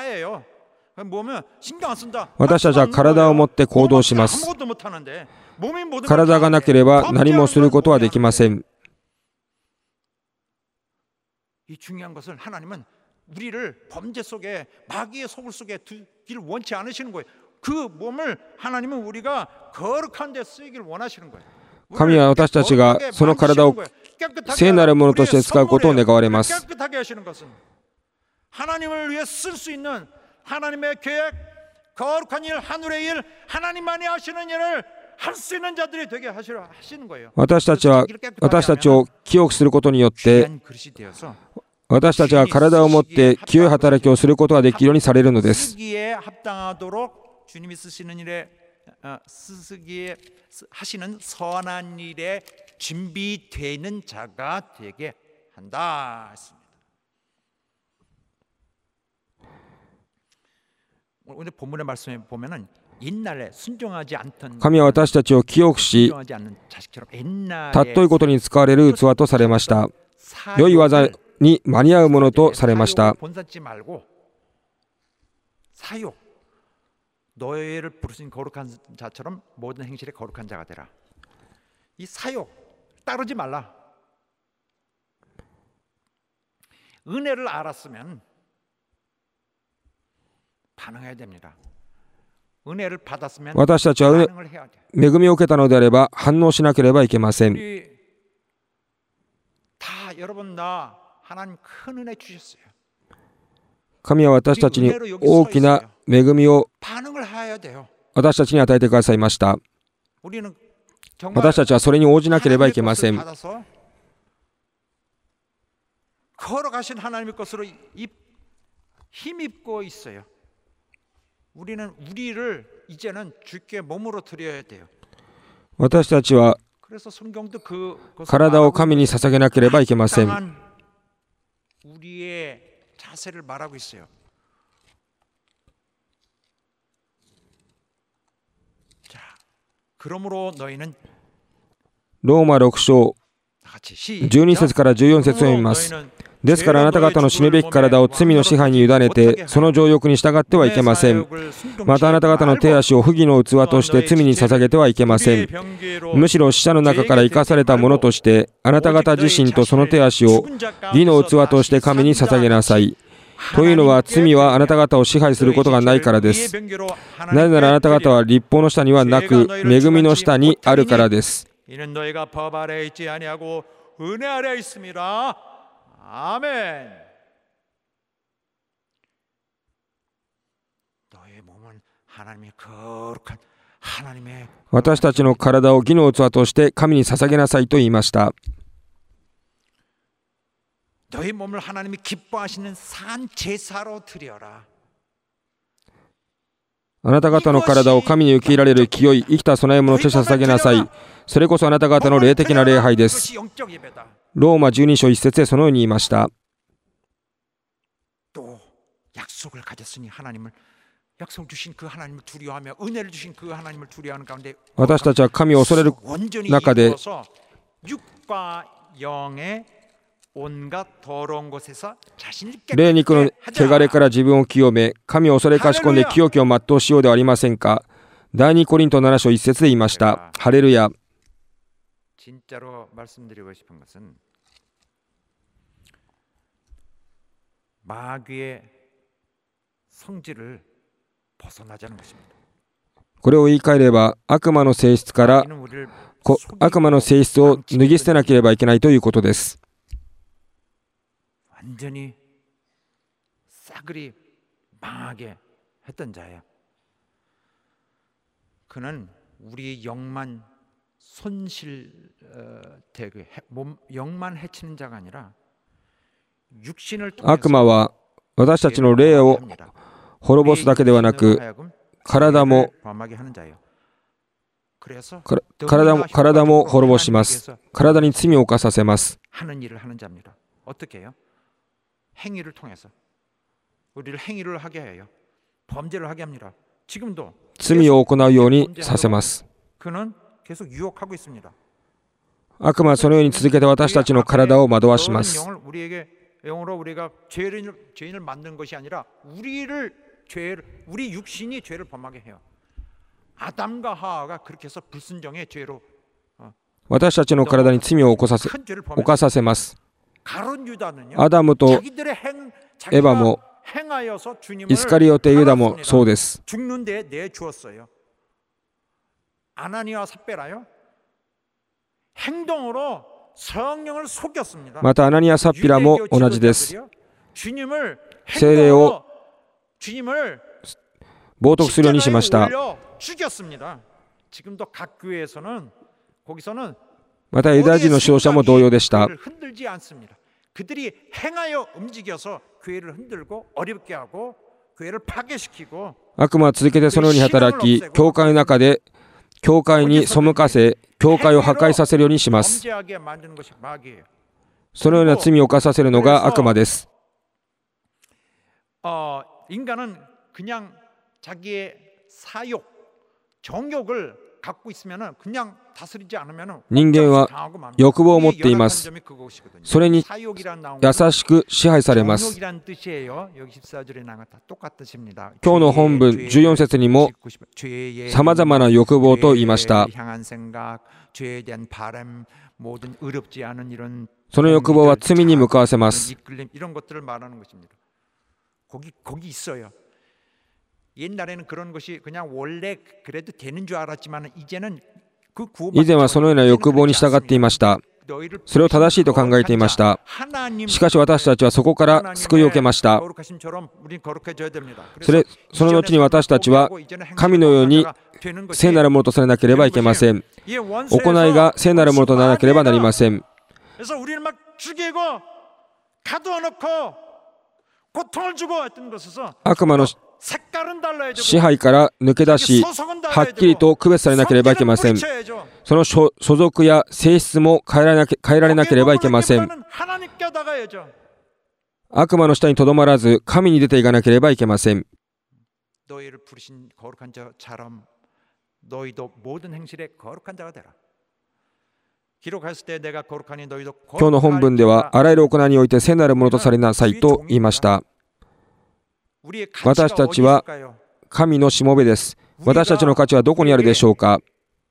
A: 私たちは体を持って行動します。体がなければ何もすることはできません。 神は私たちがその体を聖なるものとして使うことを願われます。 私たちを清くすることによって私たちは体を持って清い働きをすることができるようにされるのです。
C: 쓰기에 하시는 선한 일에 준비되어 있는 자가 되게 한다 했습니다. 오늘 본문의 말씀에 보면은 옛날에 순종하지 않던
A: 神は私たちを清くし、
C: 순종하지 않는 자식처럼 옛날에
A: 尊いことに使われる器とされました。良い技に間に合うものとされました。
C: 본받지 말고 사욕 너희를 부르신 거룩한 자처럼 모든 행실에 거룩한 자가 되라. 이 사욕 따르지 말라. 은혜를 알았으면 반응해야 됩니다. 은혜를 받았으면
A: 私たちは
C: 반응을 해야 돼.
A: 恵みを受けたのであれば反応しなければいけません。
C: 우리 다 여러분 다 하나님 큰 은혜 주셨어요.
A: 神は私たちに大きな恵みを
C: 반응을 해야 돼요.
A: 私たちに与えてくださいました。
C: 우리는 정말
A: 私たちはそれに応じなければいけません。
C: 하나님의 것을 받아서 걸어가신 하나님의 것으로 힘입고 있어요. 우리는 우리를 이제는 주께 몸으로 드려야 돼요.
A: 私たちは
C: 그래서 성경도 그것을
A: 体を神に捧げなければいけません。
C: 합당한 우리의 자세를 말하고 있어요. 자, 그러므로 너희는
A: ローマ6章
C: 같이
A: 12節から14節を読みます。ですからあなた方の死ぬべき体を罪の支配に委ねてその情欲に従ってはいけません。またあなた方の手足を不義の器として罪に捧げてはいけません。むしろ死者の中から生かされたものとしてあなた方自身とその手足を義の器として神に捧げなさい。というのは罪はあなた方を支配することがないからです。なぜならあなた方は律法の下にはなく恵みの下にあるからです。
C: 이는 너희가 법 아래 있지 아니하고 은혜 아래 있습니다. 아멘. 너의 몸은 하나님의 거룩한 하나님의
A: 私たちの体を義の器として神に捧げなさいと言いました。
C: 너의 몸을 하나님이 기뻐하시는 산 제사로 드려라.
A: あなた方の体を神に受け入れられる清い生きた供え物として捧げなさい。それこそあなた方の霊的な礼拝です。ローマ12章1節でそのように言いました。
C: 또 약속을 가졌으니 하나님을 약속 주신 그 하나님을 두려워하며 은혜를 주신 그 하나님을 두려워하는 가운데
A: 私たちは神を恐れる
C: 온전히
A: 中で
C: 이루어서 육과 영의 온갖 더러운 곳에서 자신을
A: 霊肉の
C: 깨끗하게
A: 汚れから自分を清め、神を恐れかしこんで清きを全うしようではありませんか。第2コリント7章1節で言いました。ハレルヤ。
C: 진짜로 말씀드리고 싶은 것은 마귀의 성질을 벗어나자는 것입니다.
A: これを言い換えれば、悪魔の性質から
C: 마귀는 우리를
A: 悪魔の性質を脱ぎ捨てなければいけないということです。
C: 완전히 싸그리 망하게 했던 자예요. 그는 우리의 영만 손실되게 영만 해치는 자가 아니라 육신을 통해서
A: 悪魔は私たちの霊を滅ぼすだけではなく、体も滅ぼします。体に罪を犯させます。
C: 하는 일을 하는 자입니다. 어떻게 해요? 행위를 통해서 우리를 행위를 하게 해요. 범죄를 하게 합니다. 지금도
A: 罪を行うようにさせます。
C: 그는 계속 유혹하고 있습니다.
A: 悪魔はそのように続けて私たちの体を惑わします。
C: 영으로 우리가 죄인을 만든 것이 아니라 우리 육신이 죄를 범하게 해요. 아담과 하와가 그렇게 해서 불순종의 죄로
A: 私たちの体に罪を犯させます。
C: 가룟 유다는요.
A: アダムとエバも
C: 행하여서 주님을
A: イスカリオテユダもそうです。
C: 죽는 데 내주었어요. 아나니와 삽베라요. 행동으로 성령을 속였습니다.
A: またアナニア・サッピラも同じです。
C: 주님을
A: 聖霊を
C: 주님을
A: 冒涜するようにしました。
C: 죽였습니다. 지금도 각 교회에서는 거기서는
A: またユダヤ人の指導者も同様でした。
C: 흔들지 않습니다. 그들이 행하여 움직여서 교회를 흔들고 어렵게 하고
A: 悪魔は続けてそのように働き、教会の中で教会に背かせ、教会を破壊させるようにします。そのような罪を犯させるのが悪魔です。
C: 인간은 그냥 자기의 사욕, 정욕을 갖고 있으면은 그냥 다스리지 않으면은
A: 人間は欲望を持っています。それに優しく支配されます。今日の本文14節にもさまざまな欲望と言いました。その欲望は罪に向かわせます。
C: 거기 있어요. 옛날에는 그런 것이 그냥 원래 그래도 되는 줄 알았지만 이제는 그
A: 以前はそのような欲望に従っていました。それを正しいと考えていました。しかし私たちはそこから救いを受けました。その後に私たちは神のように聖なるものとされなければいけません。行いが聖なるものとならなければなりません。 悪魔の支配から抜け出し、はっきりと区別されなければいけません。その所属や性質も変えられなければいけません。悪魔の下にとどまらず、神に出ていかなければいけません。 今日の本文ではあらゆる行いにおいて聖なるものとされなさいと言いました。私たちは神のしもべです。私たちの価値はどこにあるでしょうか。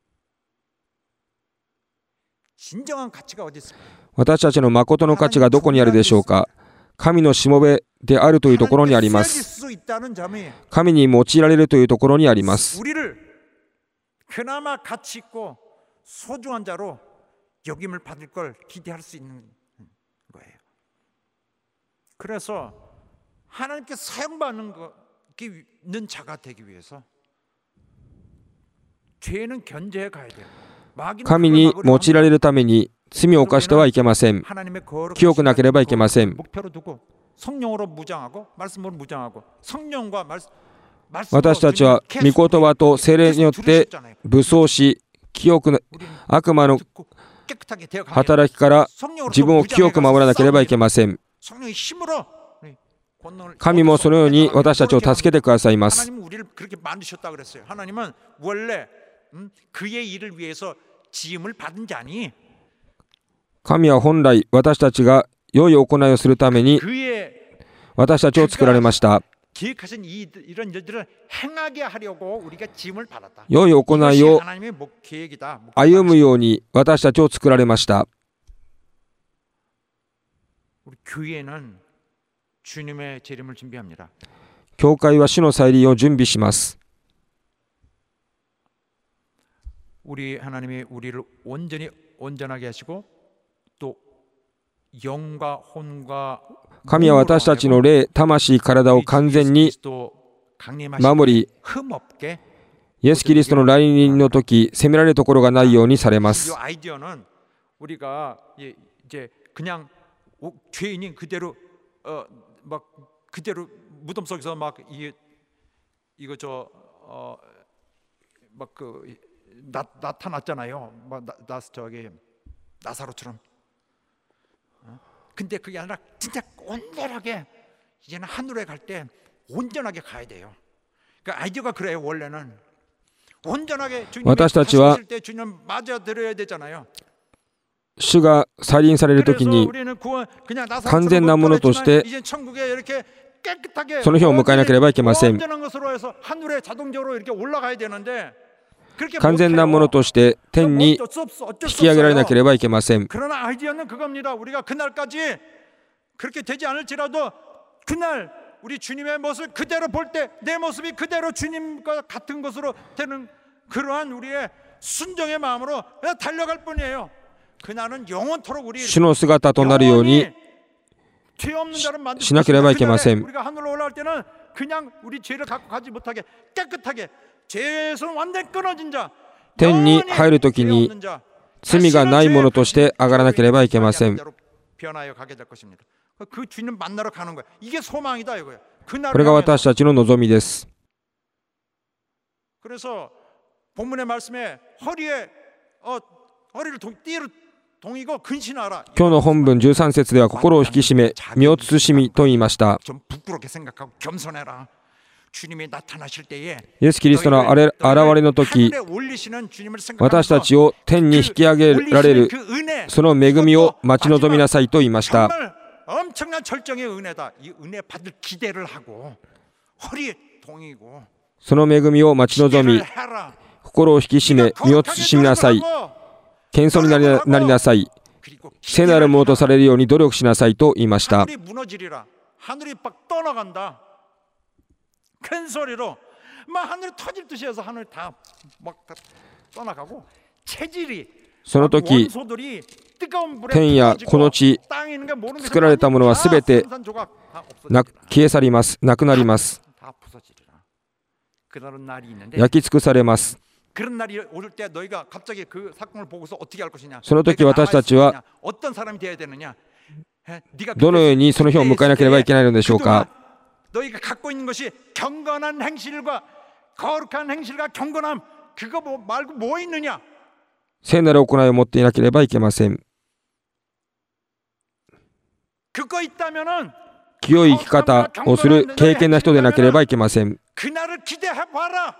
A: 私たちの誠の価値がどこにあるでしょうか。神のしもべであるというところにあります。神に用いられるというところにあります。
C: 여김을 받을 걸 기대할 수 있는 거예요. 그래서 하나님께 사용받는 자가 되기 위해서 죄는 견제해 가야 돼요.
A: 神に用いられるために罪を犯してはいけません。清くなければいけません。
C: 성령으로 무장하고 말씀으로 무장하고 성령과 말씀
A: 私たちは御言葉と聖霊によって武装し、清くな悪魔の働きから自分を清く守らなければいけません。神もそのように私たちを助けてくださいます。神は本来私たちが良い行いをするために私たちを作られました。 良い行いを歩むように私たちを作られました。教会は主の再臨を準備します。
C: 우리 하나님이 우리를 온전히 온전하게 하시고 또 영과 혼과
A: 神は私たちの霊、魂、体を完全に守り、イエス・キリストの来臨の時、責められるところがないようにされます。
C: 나타났잖아요. 저기 나사로처럼. 근데 그게 아니라 진짜 온전하게 이제는 하늘에 갈 때 온전하게 가야 돼요. 그러니까 아이디어가 그래요. 원래는 온전하게 주님이 가실 때 주님 맞아 드려야 되잖아요.
A: 主が再臨されるときに完全なものとしてその日を迎えなければいけません。完全なものとして天に引き上げられなければいけません。主の姿となるようにしなければいけません。天に入るときに罪がないものとして上がらなければいけません。 これが私たちの望みです。
C: 그래서 본문의 말씀에 허리를 띠를 동이고 근신하라.
A: 今日の本文13節では心を引き締め身を慎みと言いました。
C: 좀 부끄럽게 생각하고 겸손해라. 주님이 나타나실 때에
A: イエス・キリストの現れの時、
C: 하늘에 올리시는 주님을
A: 私た
C: 생각하면서
A: ちを天に引き上げられる
C: 그 은혜,
A: その恵みを待ち望みなさいと言いました。
C: 정말 엄청난 절정의 은혜다. 이 은혜 받을 기대를 하고 허리에 동이고
A: その恵みを待ち望み
C: 기대를 해라.
A: 心を引き締め身を慎みなさい。 謙遜になりなさい。
C: 그리고
A: 聖なるものとされるように努力しなさいと言いました。
C: 하늘이 무너지리라. 하늘이 막 떠나간다. 큰 소리로 막 하늘이 터질 듯이 해서 하늘이 다 막 떠나가고 체질이
A: その時
C: 원소들이 뜨거운 불에
A: 天やこの地
C: 땅에 있는 게 모르는 게
A: 作られたものはすべて
C: 산산조각 다 없어지리라.
A: 消え去ります。なくなります。
C: 다 부서지리라. 그런 날이 있는데
A: 焼き尽くされます。
C: 그런 날이 올 때 너희가 갑자기 그 사건을 보고서 어떻게 할 것이냐?
A: その時私たちは
C: 어떤 사람이 되어야 되느냐? 네가
A: どのようにその日を迎えなければいけないのでしょうか。
C: 너희가 갖고 있는 것이 경건한 행실과 거룩한 행실과 경건함 그거 말고 뭐 있느냐?
A: 聖なる行いを持っていなければいけません。
C: 그거 있다면은
A: 清い生き方をする敬虔な人でなければいけません。
C: 그날을 기대해 봐라.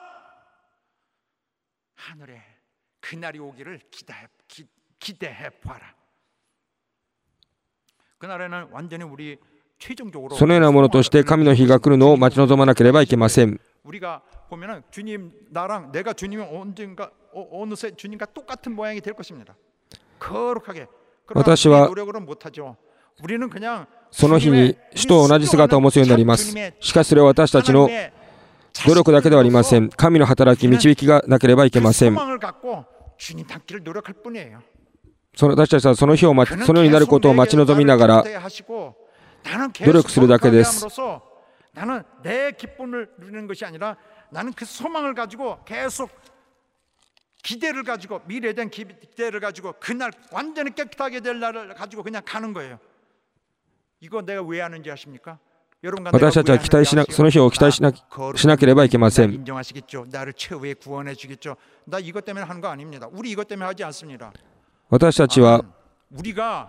C: 하늘에 그날이 오기를 기대해 봐라. 그날에는 완전히 우리 최종적으로
A: そのようなものとして神の日が来るのを待ち望まなければいけません。
C: 우리가 보면은 주님 나랑 내가 주님이 언젠가 어느새 주님과 똑같은 모양이 될 것입니다. 거룩하게. 그러나
A: 私は
C: 노력으로는 못하죠. 우리는 그냥
A: その日に主と同じ姿を持つようになります。しかしそれは私たちの努力だけではありません。神の働き、導きがなければいけません。
C: 소망을 갖고 주님 닮기를 노력할 뿐이에요.
A: 私たちはその日をそのようになることを待ち望みながら努力するだけです。
C: 나는 내 기쁨을 누리는 것이 아니라 나는 그 소망을 가지고 계속 기대를 가지고 미래에 대한 기대를 가지고 그날 완전히 깨끗하게 될 날을 가지고 그냥 가는 거예요. 이거 내가 왜 하는지 아십니까?
A: 私たちは期待しなその日を期待しなければいけません。
C: 인정하시겠죠? 나를 최후에 구원해 주겠죠? 나 이것 때문에 하는 거 아닙니다. 우리 이것 때문에 하지 않습니다.
A: 私たちは
C: 우리가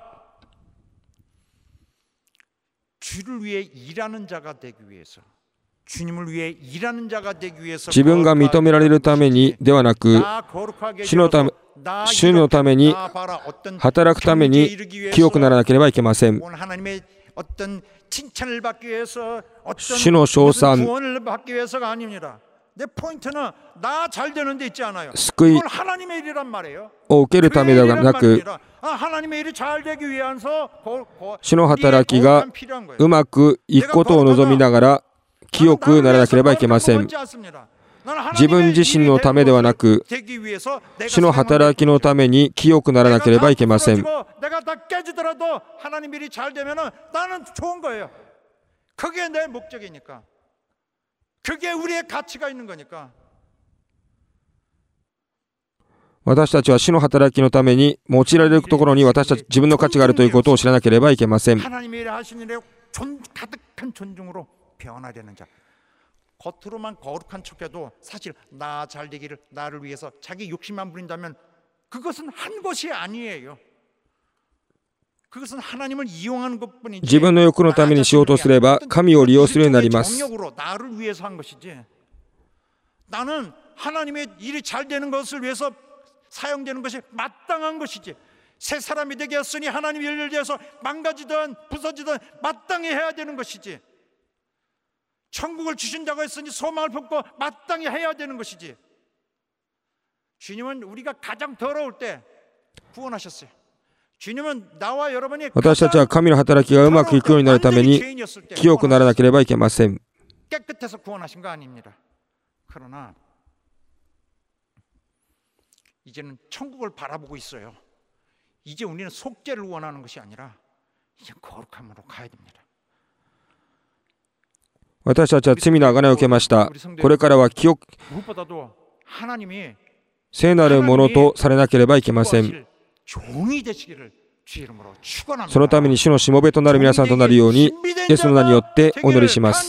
C: 주를 위해 일하는 자가 되기 위해서 주님을 위해 일하는 자가 되기 위해서
A: 自分が認められるためにではなく主のために働くために清くならなければいけません。
C: 어떤 칭찬을 받기 위해서 어떤
A: 主の称賛
C: 구원을 받기 위해서가 아닙니다. 내 포인트는 나 잘 되는 데 있지 않아요.
A: 救い
C: 이건 하나님의 일이란 말이에요.
A: を受けるためではなく
C: 하나님의 일이 잘 되기 위해서
A: 主の働きがうまくいくことを望みながら清くならなければいけません。自分自身のためではなく主の働きのために清くならなければいけません。
C: 내가 다 깨지더라도 하나님 일이 잘 되면은 나는 좋은 거예요. 그게 내 목적이니까. 그게 우리의 가치가 있는 거니까.
A: 私たちは主の働きのために用いられるところに私たち自分の価値があるということを知らなければいけません。
C: 하나님의 일을 하시는 일에 가득한 존중으로 변화되는 자. 겉으로만 거룩한 척해도 사실 나 잘 되기를 나를 위해서 자기 욕심만 부린다면 그것은 한 것이 아니에요. 그것은 하나님을 이용하는 것뿐이지.
A: 自分の欲のためにしようとすれば神を利用するようになります。
C: 정력으로 나를 위해서 한 것이지. 나는 하나님의 일이 잘 되는 것을 위해서 사용되는 것이 마땅한 것이지. 새 사람이 되게 했으니 하나님의 일을 위해서 망가지든 부서지든 마땅히 해야 되는 것이지. 천국을 주신다고 했으니 소망을 품고 마땅히 해야 되는 것이지. 주님은 우리가 가장 더러울 때 구원하셨어요. 주님은 나와 여러분이
A: 私たちは神の働きがうまくいくようになるために清くならなければいけません。
C: 깨끗해서 구원하신 거 아닙니다. 그러나 이제는 천국을 바라보고 있어요. 이제 우리는 속죄를 원하는 것이 아니라 이제 거룩함으로 가야 됩니다.
A: 私たちは罪の贖いを受けました。これからは
C: 무엇보다도 하나님이
A: 聖なるものとされなければいけません。
C: 종이 되시기를
A: そのために主のしもべとなる皆さんとなるように、イエスの名によってお祈りします。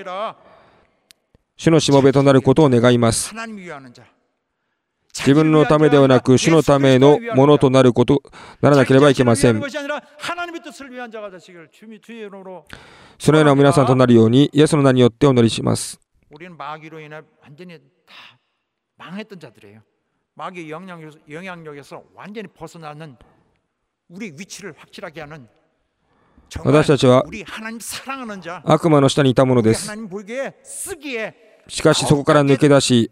A: 主のしもべとなることを願います。自分のためではなく、主のためのものとなることならなければいけません。そのような皆さんとなるように、イエスの名によってお祈りします。私たちは悪魔の下にいたものです。しかしそこから抜け出し、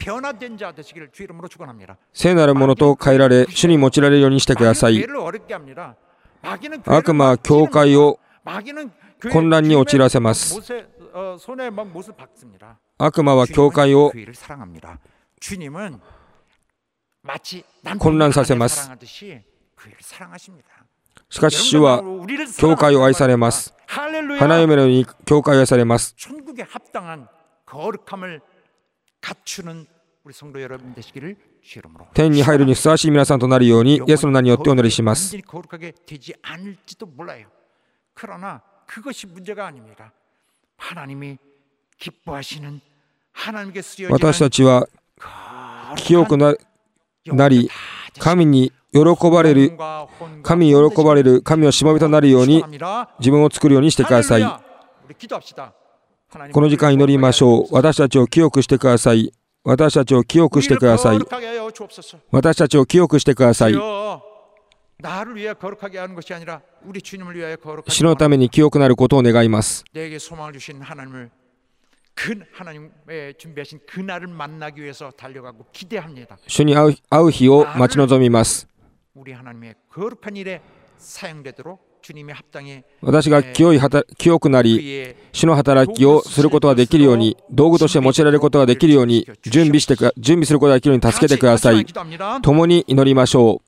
A: 聖なるものと変えられ、主に用いられるようにしてください。悪魔は教会を混乱に陥らせます。悪魔は教会を混乱させます。しかし主は教会を愛されます。花嫁のように教会を愛されます。天に入るにふさわしい皆さんとなるように、イエスの名によってお祈りします。私たちは清くなり、神に喜ばれる、神のしもべとなるように自分を作るようにしてください。この時間祈りましょう。私たちを清くしてください。私たちを清くしてください。私たちを清くしてください。主のために清くなることを願います。主に会う日を待ち望みます。私が清くなり、主の働きをすることができるように、道具として用いられることができるように、準備することができるように助けてください。共に祈りましょう。